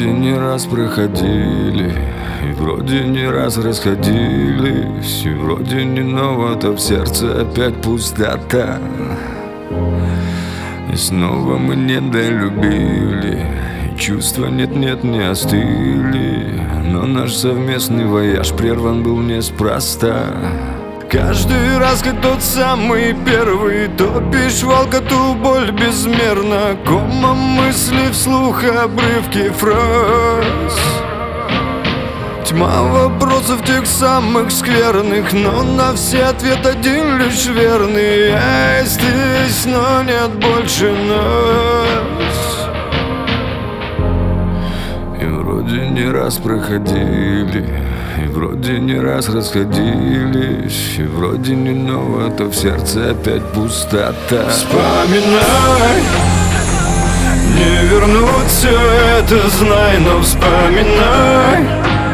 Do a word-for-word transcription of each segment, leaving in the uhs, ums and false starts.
вроде не раз проходили, и вроде не раз расходились, и вроде не ново-то в сердце опять пустота. И снова мы недолюбили, и чувства нет-нет не остыли, но наш совместный вояж прерван был неспроста. Каждый раз, как тот самый первый, топишь волка ту боль безмерно, комом мысли вслух, обрывки фраз. Тьма вопросов тех самых скверных, но на все ответ один лишь верный. Я здесь, но нет больше нас. И вроде не раз проходили, и вроде не раз расходились, и вроде не ново, то в сердце опять пустота. Вспоминай, не вернуть все это, знай, но вспоминай.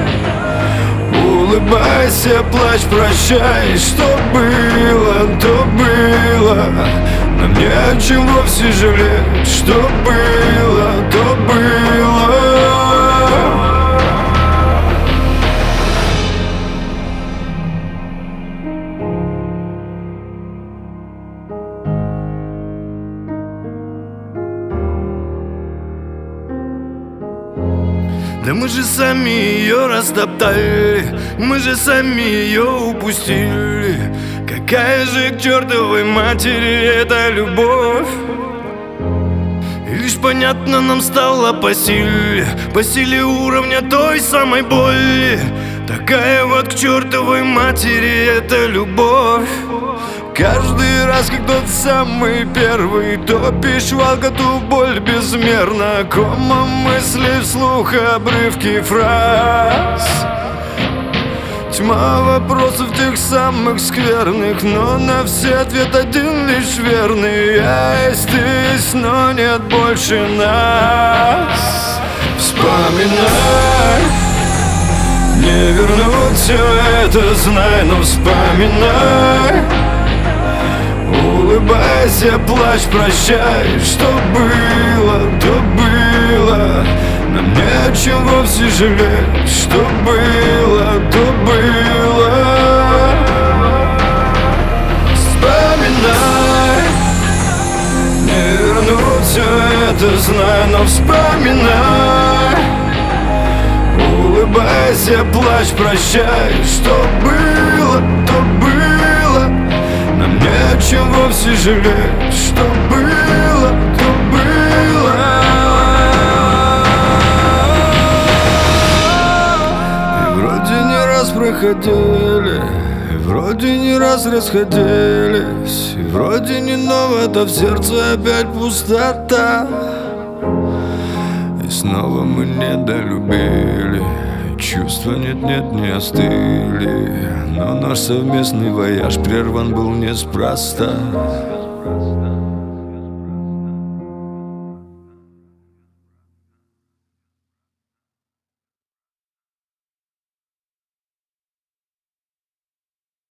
Улыбайся, плачь, прощай, что было, то было. Нам не о чем вовсе жалеть, что было, то было. Да мы же сами ее растоптали, мы же сами ее упустили. Какая же к чертовой матери эта любовь? И лишь понятно нам стало по силе, по силе уровня той самой боли. Такая вот к чертовой матери эта любовь. Каждый раз, как тот самый первый, топишь волка ту боль безмерно, комом мысли вслух, обрывки фраз. Тьма вопросов тех самых скверных, но на все ответ один лишь верный. Я здесь, но нет больше нас. Вспоминай, не вернуть все это, знай, но вспоминай. Улыбайся, плачь, прощай, что было, то было. Нам не о чем вовсе жалеть, что было, то было. Вспоминай, не вернуть все это, знай, но вспоминай. Улыбайся, плачь, прощай, что было, то было. Нам не о чем вовсе жалеть, что было, то было. И вроде не раз проходили, и вроде не раз расходились, и вроде не ново, то в сердце опять пустота. И снова мы недолюбили, чувства нет-нет не остыли, но наш совместный вояж прерван был неспроста.